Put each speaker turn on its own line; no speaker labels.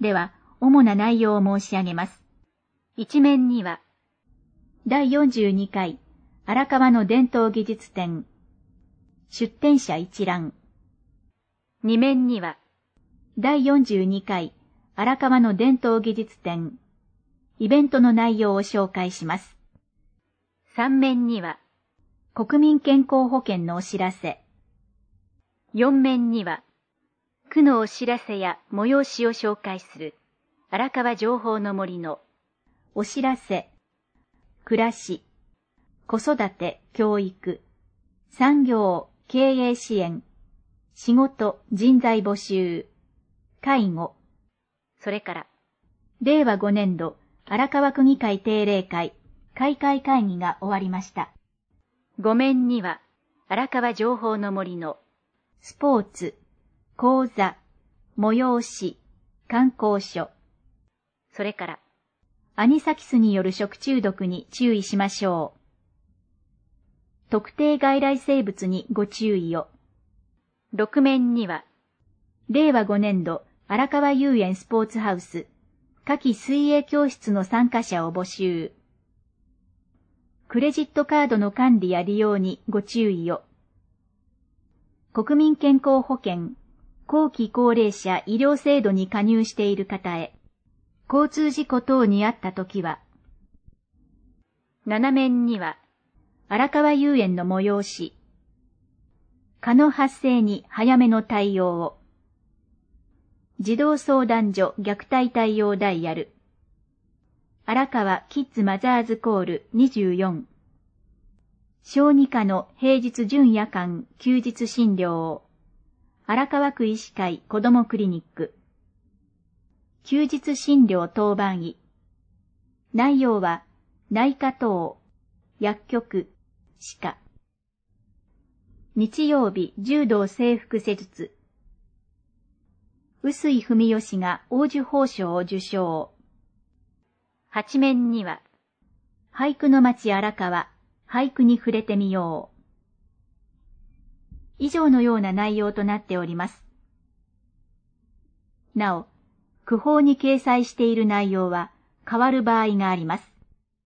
では、主な内容を申し上げます。一面には、第42回荒川の伝統技術展、出展者一覧。二面には、第42回荒川の伝統技術展、イベントの内容を紹介します。三面には、国民健康保険のお知らせ。四面には、区のお知らせや催しを紹介する荒川情報の森のお知らせ、暮らし、子育て、教育、産業、経営支援、仕事、人材募集、介護、それから、令和5年度荒川区議会定例会開会会議が終わりました。5面には、荒川情報の森のスポーツ、講座、催し、観光所、それから、アニサキスによる食中毒に注意しましょう。特定外来生物にご注意を。6面には、令和5年度荒川遊園スポーツハウス夏季水泳教室の参加者を募集。クレジットカードの管理や利用にご注意を。国民健康保険後期高齢者医療制度に加入している方へ、交通事故等にあったときは。7面には、荒川遊園の催し。蚊の発生に早めの対応を。児童相談所虐待対応ダイヤル。荒川キッズマザーズコール24。小児科の平日準夜間休日診療。荒川区医師会子どもクリニック。休日診療当番医。内容は内科等、薬局、歯科。日曜日柔道整復施術。臼井文義が黄綬褒章を受章。8面には、俳句の町荒川、俳句に触れてみよう。以上のような内容となっております。なお、区報に掲載している内容は変わる場合があります。